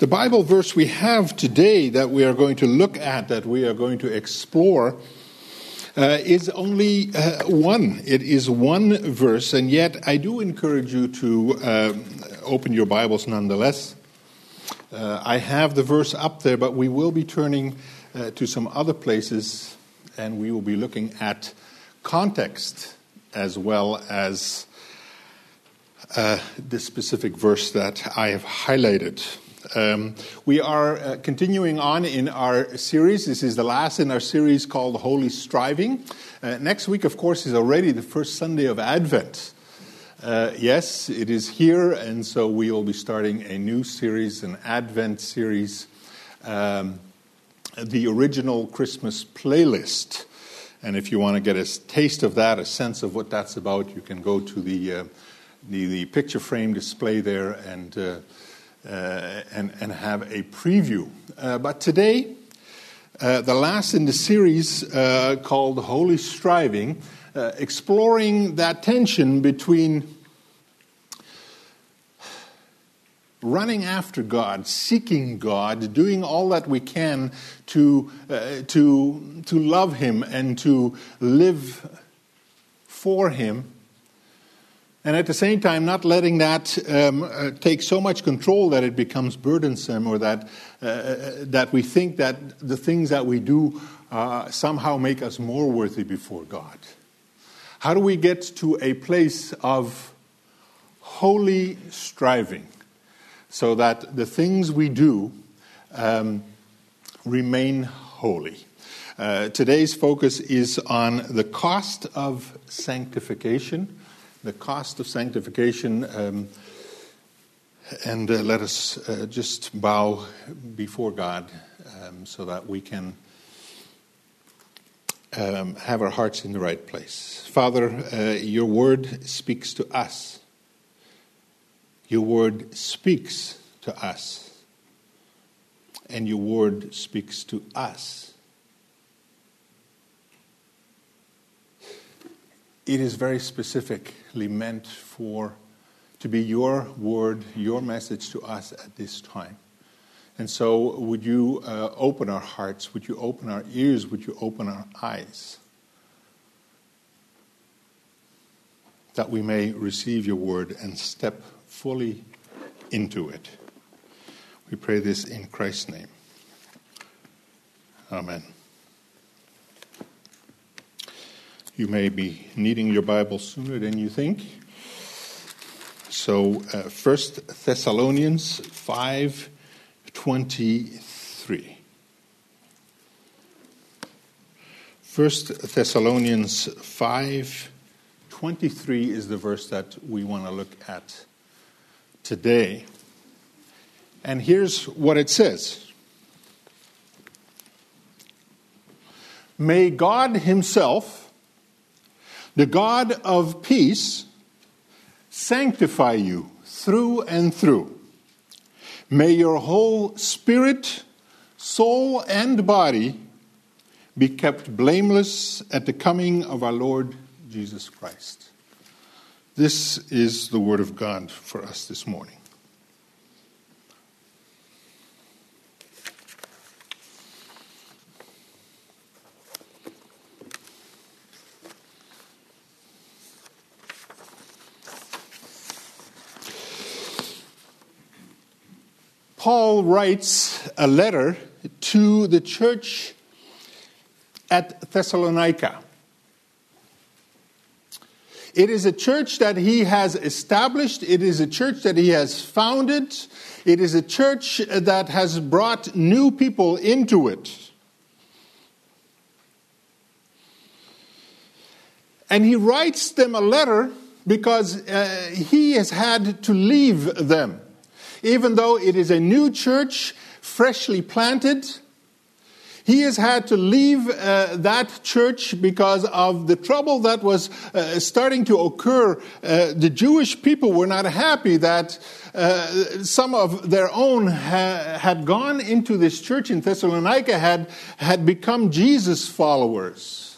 The Bible verse we have today that we are going to look at, that we are going to explore, is only one. It is one verse, and yet I do encourage you to open your Bibles nonetheless. I have the verse up there, but we will be turning to some other places, and we will be looking at context as well as the specific verse that I have highlighted. We are continuing on in our series. This is the last in our series called Holy Striving. Next week, of course, is already the first Sunday of Advent. Yes, it is here, and so we will be starting a new series, an Advent series, the original Christmas playlist. And if you want to get a taste of that, a sense of what that's about, you can go to the picture frame display there and have a preview. But today, the last in the series called Holy Striving, exploring that tension between running after God, seeking God, doing all that we can to love Him and to live for Him, and at the same time not letting that take so much control that it becomes burdensome, or that we think that the things that we do somehow make us more worthy before God. How do we get to a place of holy striving so that the things we do remain holy? Today's focus is on the cost of sanctification. The cost of sanctification, and let us just bow before God so that we can have our hearts in the right place. Father, your word speaks to us. Your word speaks to us. And your word speaks to us. It is very specifically meant to be your word, your message to us at this time. And so would you open our hearts, would you open our ears, would you open our eyes, that we may receive your word and step fully into it. We pray this in Christ's name. Amen. You may be needing your Bible sooner than you think. So 1 Thessalonians 5:23. 1 Thessalonians 5:23 is the verse that we want to look at today. And here's what it says. May God Himself, the God of peace, sanctify you through and through. May your whole spirit, soul, and body be kept blameless at the coming of our Lord Jesus Christ. This is the word of God for us this morning. Paul writes a letter to the church at Thessalonica. It is a church that he has established. It is a church that he has founded. It is a church that has brought new people into it. And he writes them a letter because he has had to leave them. Even though it is a new church, freshly planted, he has had to leave that church because of the trouble that was starting to occur. The Jewish people were not happy that some of their own had gone into this church in Thessalonica, had become Jesus followers.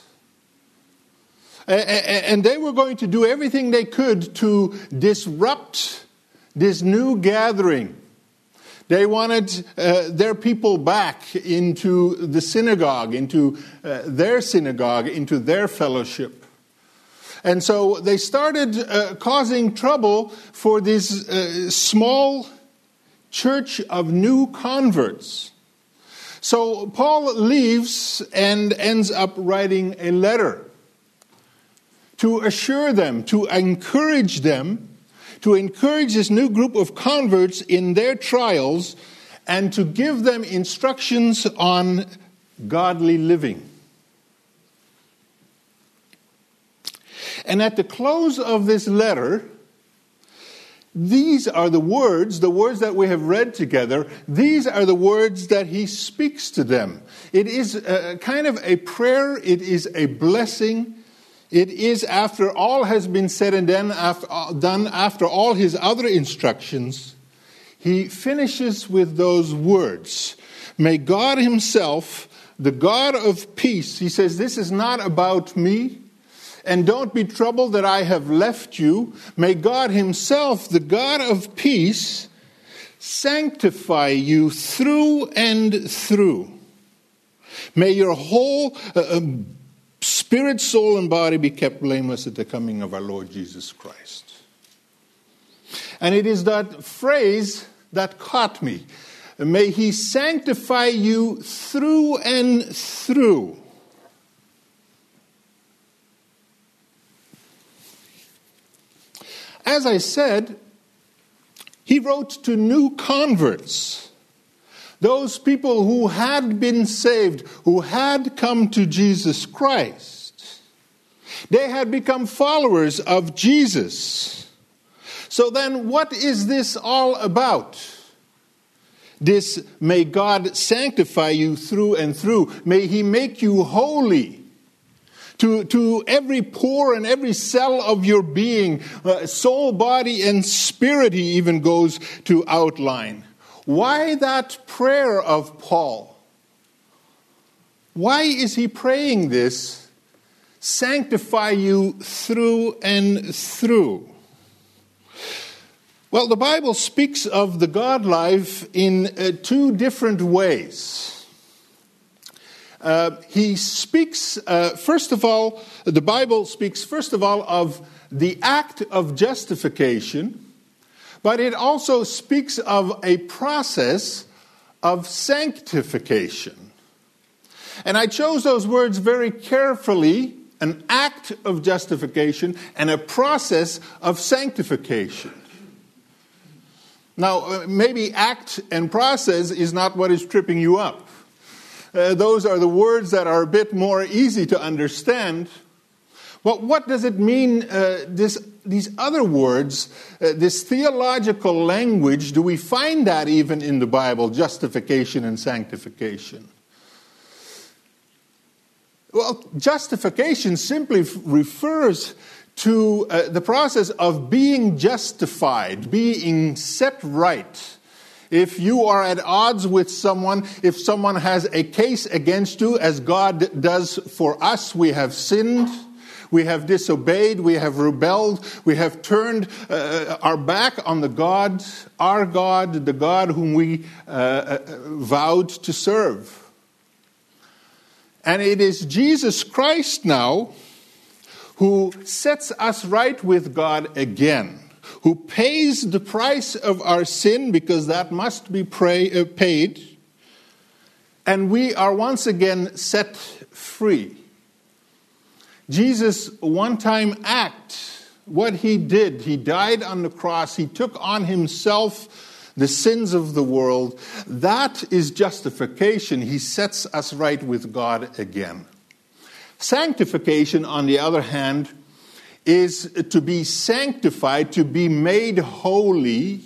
And they were going to do everything they could to disrupt this new gathering. They wanted their people back into the synagogue, into their synagogue, into their fellowship. And so they started causing trouble for this small church of new converts. So Paul leaves and ends up writing a letter to assure them, to encourage them, to encourage this new group of converts in their trials, and to give them instructions on godly living. And at the close of this letter, these are the words that we have read together, these are the words that he speaks to them. It is kind of a prayer, it is a blessing. It is, after all has been said and done, after all his other instructions, he finishes with those words. May God himself, the God of peace, he says, this is not about me, and don't be troubled that I have left you. May God himself, the God of peace, sanctify you through and through. May your whole spirit, soul, and body be kept blameless at the coming of our Lord Jesus Christ. And it is that phrase that caught me. May he sanctify you through and through. As I said, he wrote to new converts. Those people who had been saved, who had come to Jesus Christ. They had become followers of Jesus. So then what is this all about? This, may God sanctify you through and through. May he make you holy. To every pore and every cell of your being, soul, body, and spirit, he even goes to outline. Why that prayer of Paul? Why is he praying this? Sanctify you through and through. Well, the Bible speaks of the God life in two different ways. He speaks, first of all, the Bible speaks, first of all, of the act of justification, but it also speaks of a process of sanctification. And I chose those words very carefully, an act of justification and a process of sanctification. Now, maybe act and process is not what is tripping you up. Those are the words that are a bit more easy to understand. But what does it mean, these other words, this theological language? Do we find that even in the Bible, justification and sanctification? Well, justification simply refers to the process of being justified, being set right. If you are at odds with someone, if someone has a case against you, as God does for us, we have sinned, we have disobeyed, we have rebelled, we have turned our back on the God, our God, the God whom we vowed to serve. And it is Jesus Christ now who sets us right with God again, who pays the price of our sin, because that must be paid, and we are once again set free. Jesus' one-time act, what he did, he died on the cross, he took on himself the sins of the world. That is justification. He sets us right with God again. Sanctification, on the other hand, is to be sanctified, to be made holy.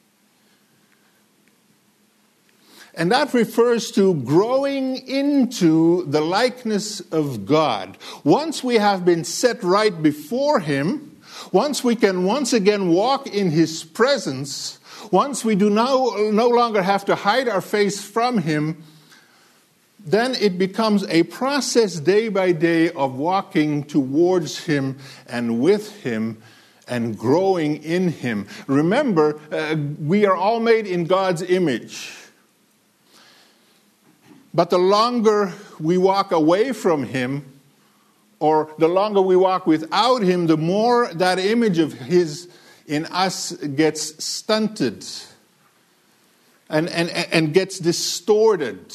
And that refers to growing into the likeness of God. Once we have been set right before him, once we can once again walk in his presence, once we do no longer have to hide our face from him, then it becomes a process day by day of walking towards him and with him and growing in Him. Remember, we are all made in God's image. But the longer we walk away from Him, or the longer we walk without Him, the more that image of His in us gets stunted and gets distorted.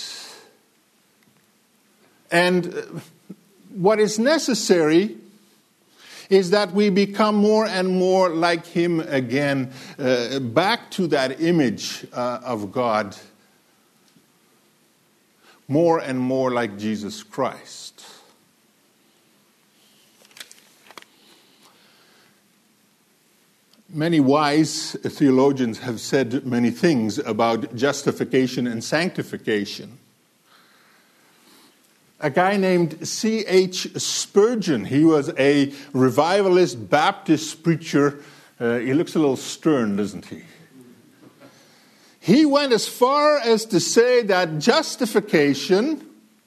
And what is necessary is that we become more and more like Him again, back to that image of God, more and more like Jesus Christ. Many wise theologians have said many things about justification and sanctification. A guy named C.H. Spurgeon, he was a revivalist Baptist preacher. He looks a little stern, doesn't he? He went as far as to say that justification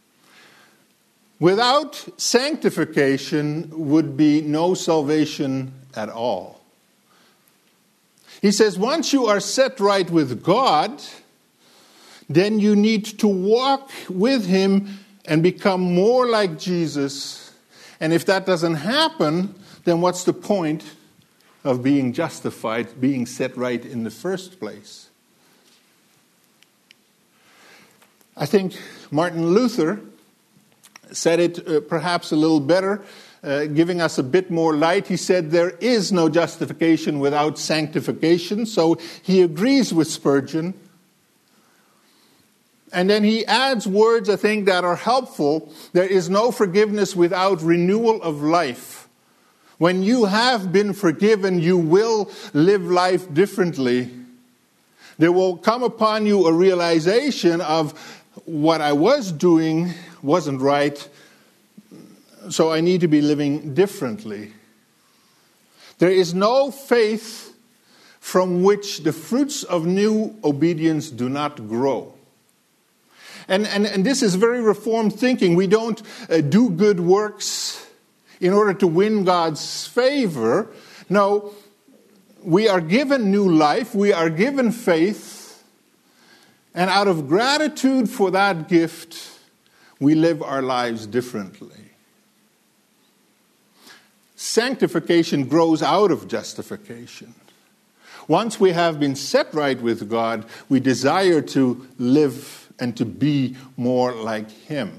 without sanctification would be no salvation at all. He says, once you are set right with God, then you need to walk with Him and become more like Jesus. And if that doesn't happen, then what's the point of being justified, being set right in the first place? I think Martin Luther said it perhaps a little better, giving us a bit more light. He said there is no justification without sanctification. So he agrees with Spurgeon. And then he adds words, I think, that are helpful. There is no forgiveness without renewal of life. When you have been forgiven, you will live life differently. There will come upon you a realization of what I was doing wasn't right, so I need to be living differently. There is no faith from which the fruits of new obedience do not grow. And this is very Reformed thinking. We don't do good works in order to win God's favor. No, we are given new life. We are given faith. And out of gratitude for that gift, we live our lives differently. Sanctification grows out of justification. Once we have been set right with God, we desire to live and to be more like Him.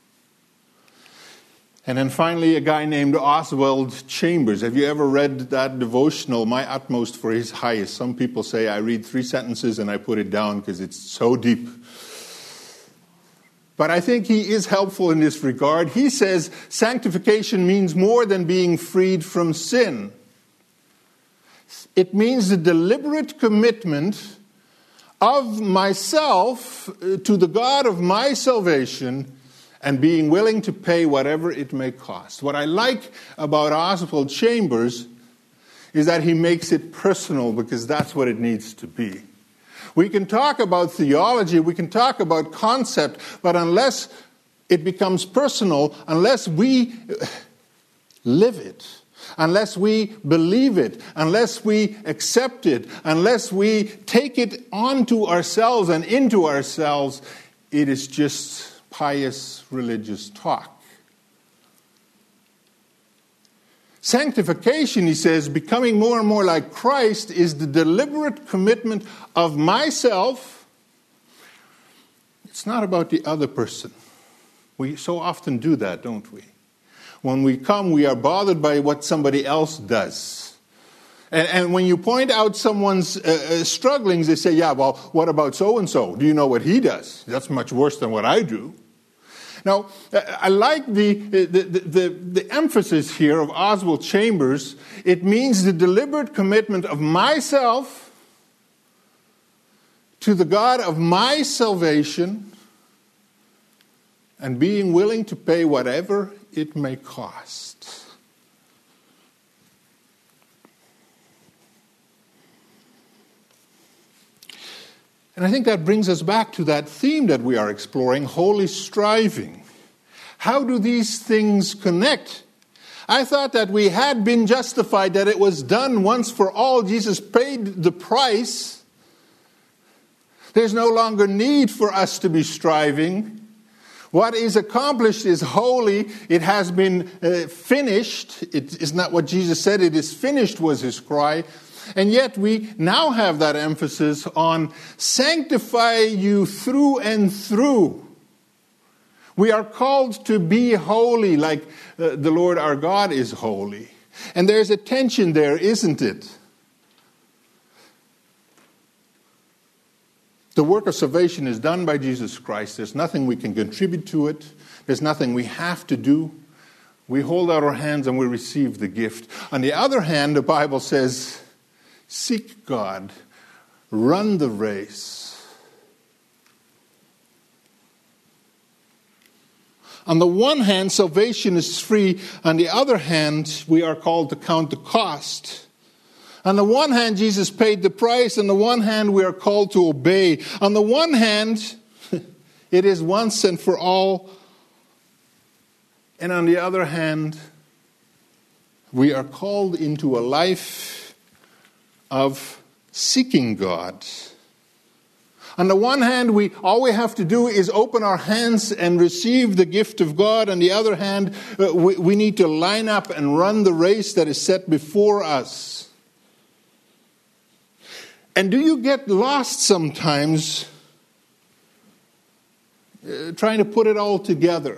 And then finally, a guy named Oswald Chambers. Have you ever read that devotional, My Utmost for His Highest? Some people say I read 3 sentences and I put it down because it's so deep. But I think he is helpful in this regard. He says sanctification means more than being freed from sin. It means the deliberate commitment of myself to the God of my salvation and being willing to pay whatever it may cost. What I like about Oswald Chambers is that he makes it personal, because that's what it needs to be. We can talk about theology, we can talk about concept, but unless it becomes personal, unless we live it, unless we believe it, unless we accept it, unless we take it onto ourselves and into ourselves, it is just pious religious talk. Sanctification, he says, becoming more and more like Christ, is the deliberate commitment of myself. It's not about the other person. We so often do that, don't we? When we come, we are bothered by what somebody else does. And when you point out someone's strugglings, they say, yeah, well, what about so-and-so? Do you know what he does? That's much worse than what I do. Now, I like the emphasis here of Oswald Chambers. It means the deliberate commitment of myself to the God of my salvation and being willing to pay whatever it may cost. And I think that brings us back to that theme that we are exploring, holy striving. How do these things connect? I thought that we had been justified, that it was done once for all. Jesus paid the price. There's no longer need for us to be striving. What is accomplished is holy. It has been finished. It is not what Jesus said. It is finished was his cry. And yet we now have that emphasis on sanctify you through and through. We are called to be holy like the Lord our God is holy. And there's a tension there, isn't it? The work of salvation is done by Jesus Christ. There's nothing we can contribute to it. There's nothing we have to do. We hold out our hands and we receive the gift. On the other hand, the Bible says, seek God, run the race. On the one hand, salvation is free. On the other hand, we are called to count the cost. On the one hand, Jesus paid the price. On the one hand, we are called to obey. On the one hand, it is once and for all. And on the other hand, we are called into a life of seeking God. On the one hand, all we have to do is open our hands and receive the gift of God. On the other hand, we need to line up and run the race that is set before us. And do you get lost sometimes trying to put it all together?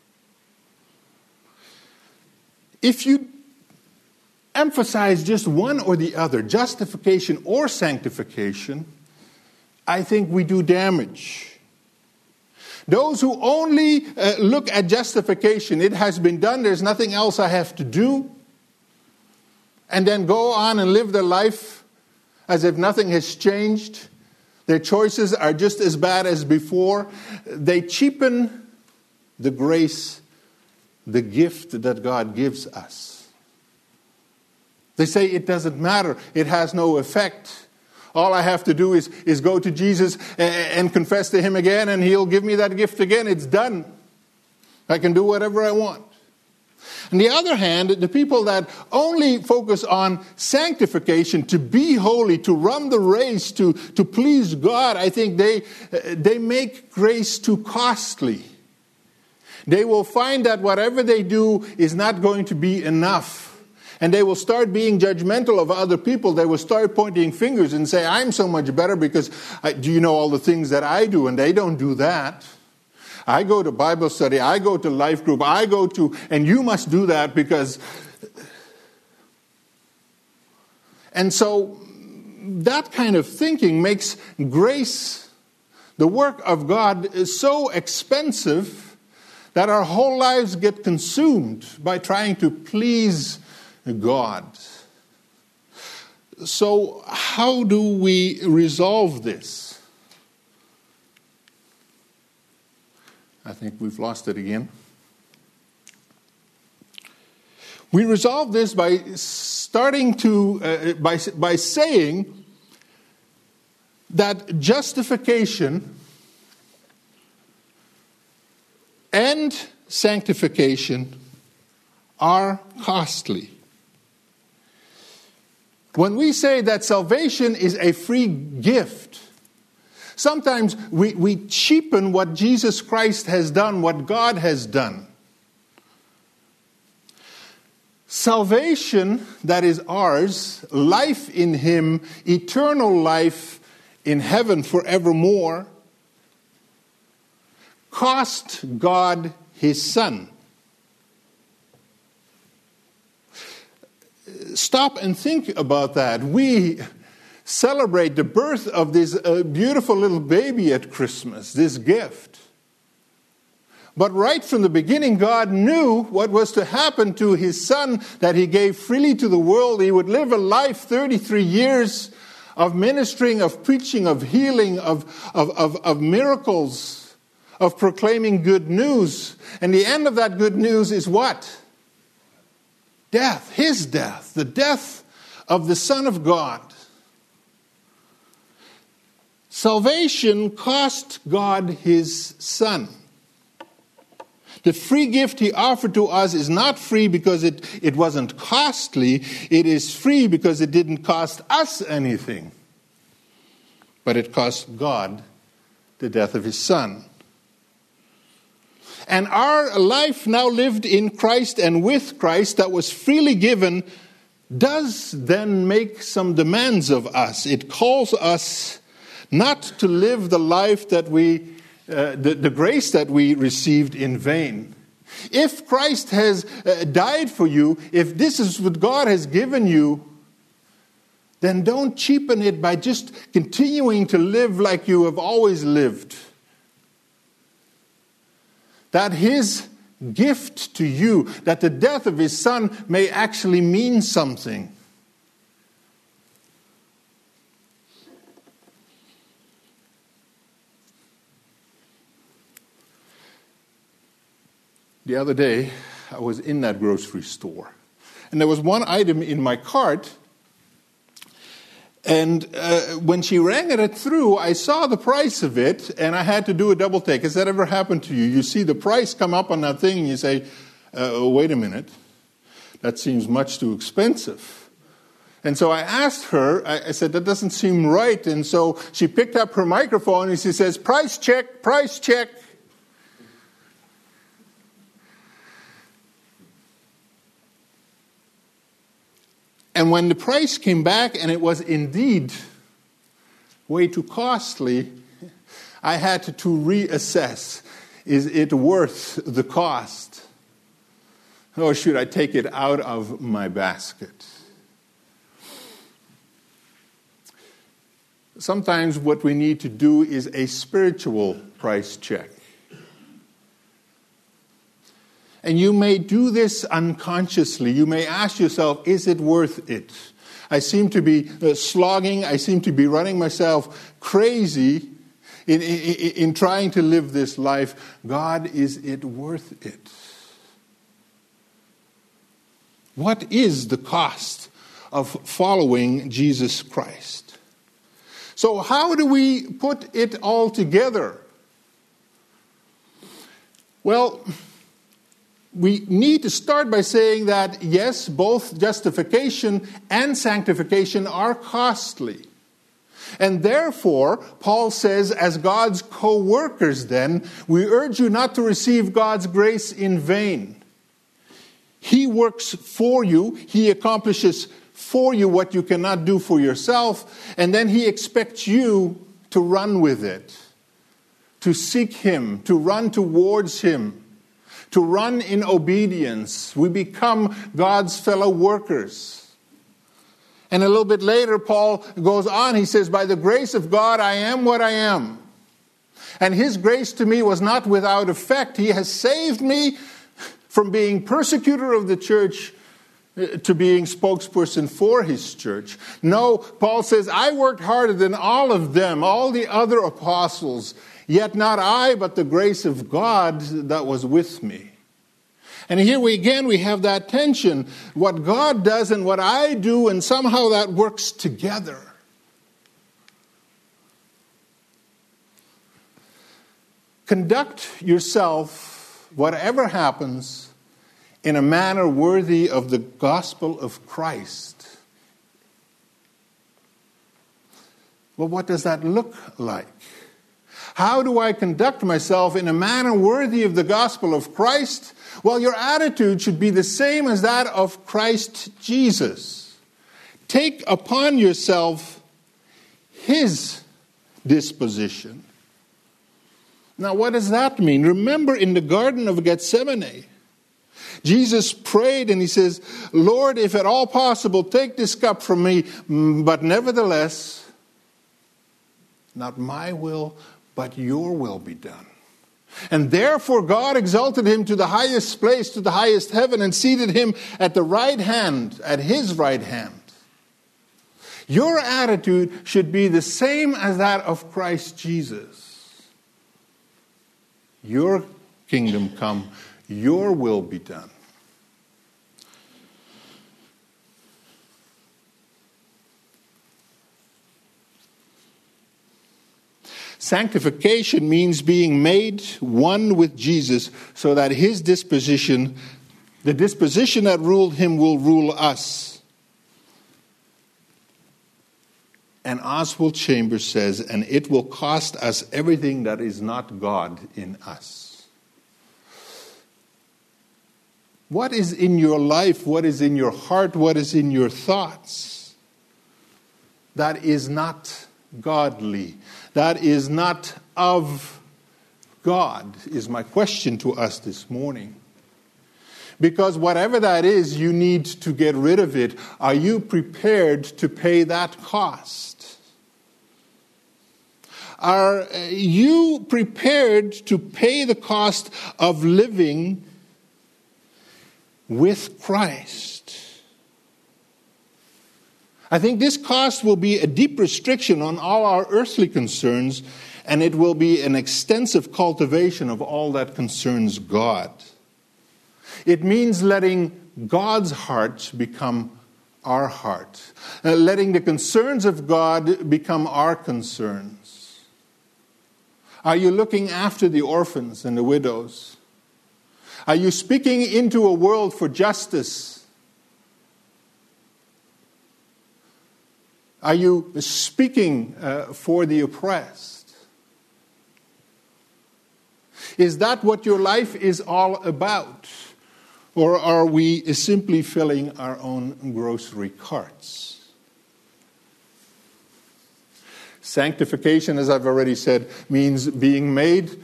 If you emphasize just one or the other, justification or sanctification, I think we do damage. Those who only look at justification, it has been done, there's nothing else I have to do, and then go on and live their life as if nothing has changed. Their choices are just as bad as before. They cheapen the grace, the gift that God gives us. They say it doesn't matter, it has no effect. All I have to do is go to Jesus and confess to him again, and he'll give me that gift again. It's done. I can do whatever I want. On the other hand, the people that only focus on sanctification, to be holy, to run the race, to please God, I think they make grace too costly. They will find that whatever they do is not going to be enough. And they will start being judgmental of other people. They will start pointing fingers and say, I'm so much better because do you know all the things that I do? And they don't do that. I go to Bible study. I go to life group. And you must do that because... And so that kind of thinking makes grace, the work of God, is so expensive that our whole lives get consumed by trying to please God. So how do we resolve this? I think we've lost it again. We resolve this by starting to by saying that justification and sanctification are costly. When we say that salvation is a free gift, sometimes we cheapen what Jesus Christ has done, what God has done. Salvation that is ours, life in him, eternal life in heaven forevermore, cost God his Son. Stop and think about that. We celebrate the birth of this beautiful little baby at Christmas, this gift. But right from the beginning, God knew what was to happen to his Son that he gave freely to the world. He would live a life, 33 years of ministering, of preaching, of healing, of miracles, of proclaiming good news. And the end of that good news is what? Death, his death, the death of the Son of God. Salvation cost God his Son. The free gift he offered to us is not free because it wasn't costly. It is free because it didn't cost us anything. But it cost God the death of his Son. And our life now lived in Christ and with Christ that was freely given does then make some demands of us. It calls us not to live the life that the grace that we received in vain. If Christ has died for you, if this is what God has given you, then don't cheapen it by just continuing to live like you have always lived. That his gift to you, that the death of his Son may actually mean something. The other day, I was in that grocery store, and there was one item in my cart, and when she rang it through, I saw the price of it, and I had to do a double take. Has that ever happened to you? You see the price come up on that thing, and you say, wait a minute, that seems much too expensive. And so I asked her, I said, that doesn't seem right. And so she picked up her microphone, and she says, price check, price check. And when the price came back and it was indeed way too costly, I had to reassess. Is it worth the cost? Or should I take it out of my basket? Sometimes what we need to do is a spiritual price check. And you may do this unconsciously. You may ask yourself, is it worth it? I seem to be slogging. I seem to be running myself crazy in trying to live this life. God, is it worth it? What is the cost of following Jesus Christ? So how do we put it all together? Well, we need to start by saying that, yes, both justification and sanctification are costly. And therefore, Paul says, as God's co-workers then, we urge you not to receive God's grace in vain. He works for you. He accomplishes for you what you cannot do for yourself. And then he expects you to run with it, to seek him, to run towards him, to run in obedience. We become God's fellow workers. And a little bit later, Paul goes on. He says, by the grace of God, I am what I am. And his grace to me was not without effect. He has saved me from being persecutor of the church to being spokesperson for his church. No, Paul says, I worked harder than all of them, all the other apostles. Yet not I, but the grace of God that was with me. And here we have that tension. What God does and what I do, and somehow that works together. Conduct yourself, whatever happens, in a manner worthy of the gospel of Christ. Well, what does that look like? How do I conduct myself in a manner worthy of the gospel of Christ? Well, your attitude should be the same as that of Christ Jesus. Take upon yourself his disposition. Now, what does that mean? Remember in the Garden of Gethsemane, Jesus prayed and he says, Lord, if at all possible, take this cup from me, but nevertheless, not my will, but your will be done. And therefore God exalted him to the highest place, to the highest heaven, and seated him at the right hand, at his right hand. Your attitude should be the same as that of Christ Jesus. Your kingdom come, your will be done. Sanctification means being made one with Jesus so that his disposition, the disposition that ruled him, will rule us. And Oswald Chambers says, and it will cost us everything that is not God in us. What is in your life, what is in your heart, what is in your thoughts that is not godly, that is not of God, is my question to us this morning. Because whatever that is, you need to get rid of it. Are you prepared to pay that cost? Are you prepared to pay the cost of living with Christ? I think this cost will be a deep restriction on all our earthly concerns, and it will be an extensive cultivation of all that concerns God. It means letting God's heart become our heart, letting the concerns of God become our concerns. Are you looking after the orphans and the widows? Are you speaking into a world for justice? Are you speaking for the oppressed? Is that what your life is all about? Or are we simply filling our own grocery carts? Sanctification, as I've already said, means being made...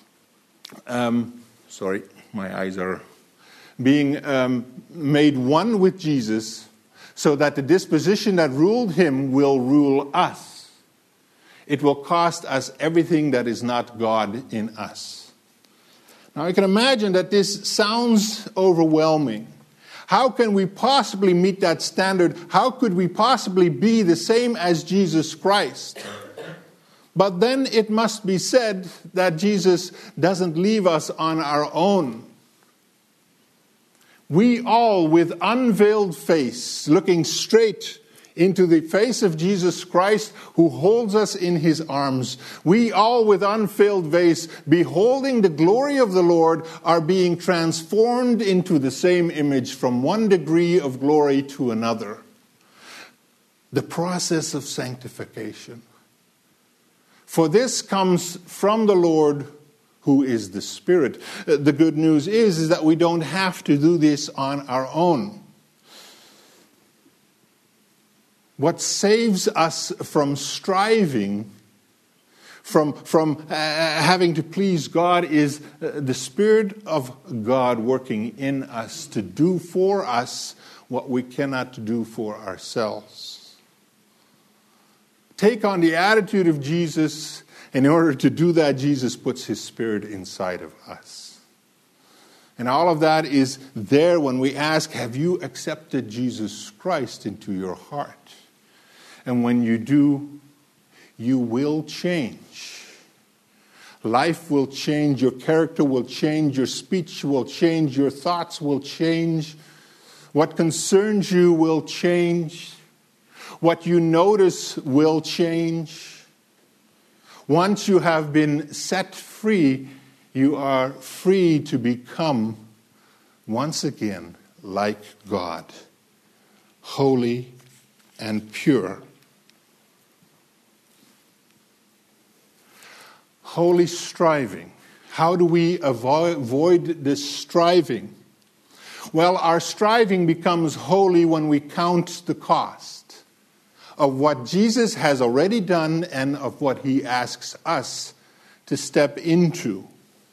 being made one with Jesus, so that the disposition that ruled him will rule us. It will cost us everything that is not God in us. Now, I can imagine that this sounds overwhelming. How can we possibly meet that standard? How could we possibly be the same as Jesus Christ? But then it must be said that Jesus doesn't leave us on our own. We all, with unveiled face, looking straight into the face of Jesus Christ, who holds us in his arms, we all, with unveiled face, beholding the glory of the Lord, are being transformed into the same image from one degree of glory to another. The process of sanctification. For this comes from the Lord, who is the Spirit. The good news is that we don't have to do this on our own. What saves us from striving, from having to please God, is the Spirit of God working in us to do for us what we cannot do for ourselves. Take on the attitude of Jesus. In order to do that, Jesus puts his Spirit inside of us. And all of that is there when we ask, have you accepted Jesus Christ into your heart? And when you do, you will change. Life will change, your character will change, your speech will change, your thoughts will change. What concerns you will change. What you notice will change. Once you have been set free, you are free to become, once again, like God, holy and pure. Holy striving. How do we avoid this striving? Well, our striving becomes holy when we count the cost of what Jesus has already done and of what he asks us to step into.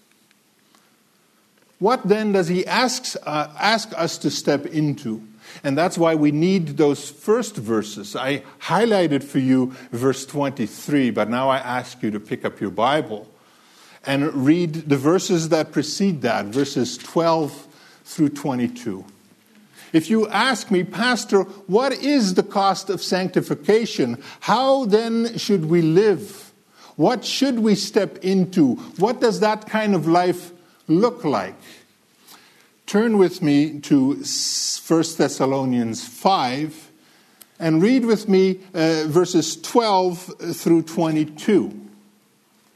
What then does he ask us to step into? And that's why we need those first verses. I highlighted for you verse 23, but now I ask you to pick up your Bible and read the verses that precede that, verses 12 through 22. If you ask me, Pastor, what is the cost of sanctification? How then should we live? What should we step into? What does that kind of life look like? Turn with me to 1 Thessalonians 5 and read with me verses 12 through 22.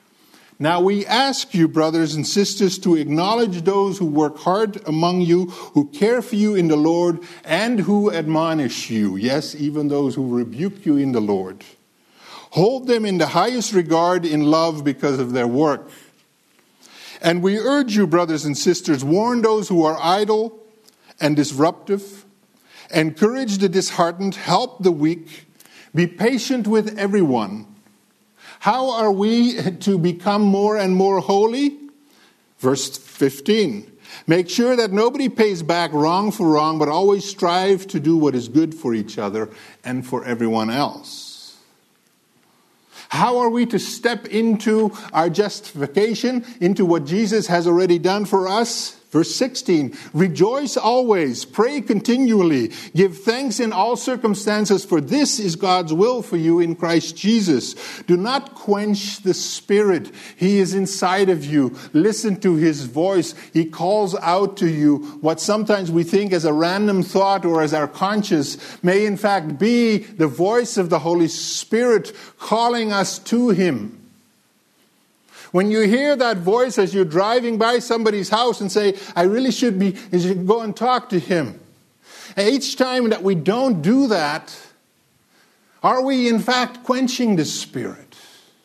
Now we ask you, brothers and sisters, to acknowledge those who work hard among you, who care for you in the Lord, and who admonish you. Yes, even those who rebuke you in the Lord. Hold them in the highest regard in love because of their work. And we urge you, brothers and sisters, warn those who are idle and disruptive. Encourage the disheartened, help the weak. Be patient with everyone. How are we to become more and more holy? Verse 15. Make sure that nobody pays back wrong for wrong, but always strive to do what is good for each other and for everyone else. How are we to step into our justification, into what Jesus has already done for us? Verse 16, rejoice always, pray continually, give thanks in all circumstances, for this is God's will for you in Christ Jesus. Do not quench the Spirit. He is inside of you. Listen to His voice. He calls out to you. What sometimes we think as a random thought or as our conscience may in fact be the voice of the Holy Spirit calling us to Him. When you hear that voice as you're driving by somebody's house and say, I really should go and talk to him. And each time that we don't do that, are we in fact quenching the Spirit?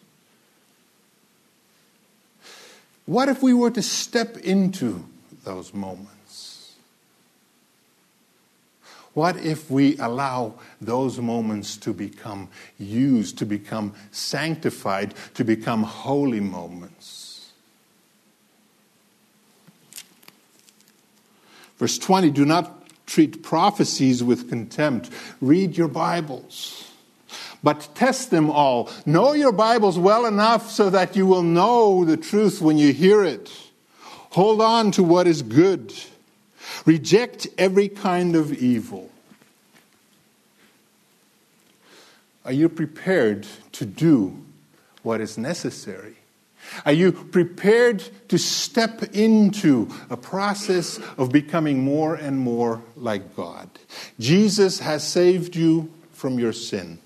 What if we were to step into those moments? What if we allow those moments to become used, to become sanctified, to become holy moments? Verse 20, do not treat prophecies with contempt. Read your Bibles, but test them all. Know your Bibles well enough so that you will know the truth when you hear it. Hold on to what is good. Reject every kind of evil. Are you prepared to do what is necessary? Are you prepared to step into a process of becoming more and more like God? Jesus has saved you from your sin.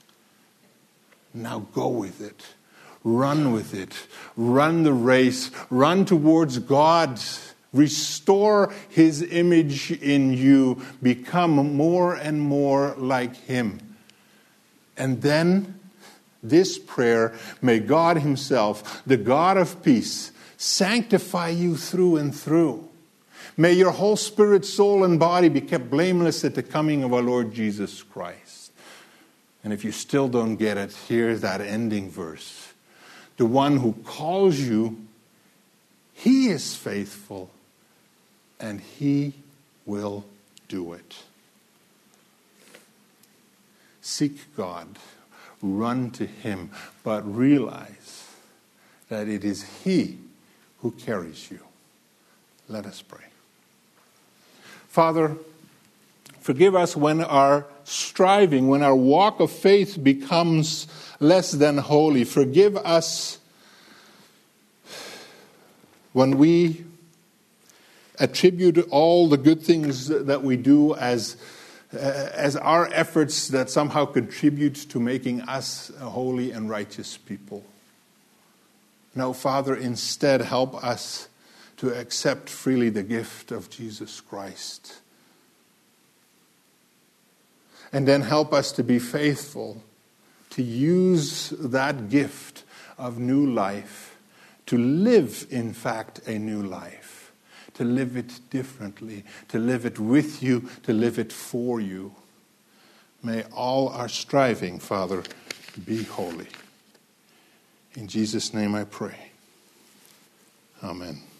Now go with it. Run with it. Run the race. Run towards God. Restore His image in you. Become more and more like Him. And then this prayer, may God Himself, the God of peace, sanctify you through and through. May your whole spirit, soul, and body be kept blameless at the coming of our Lord Jesus Christ. And if you still don't get it, here's that ending verse. The one who calls you, He is faithful, and He will do it. Seek God, run to Him, but realize that it is He who carries you. Let us pray. Father, forgive us when our striving, when our walk of faith becomes less than holy. Forgive us when we attribute all the good things that we do as our efforts that somehow contribute to making us a holy and righteous people. No, Father, instead help us to accept freely the gift of Jesus Christ. And then help us to be faithful, to use that gift of new life, to live, in fact, a new life, to live it differently, to live it with you, to live it for you. May all our striving, Father, be holy. In Jesus' name I pray. Amen.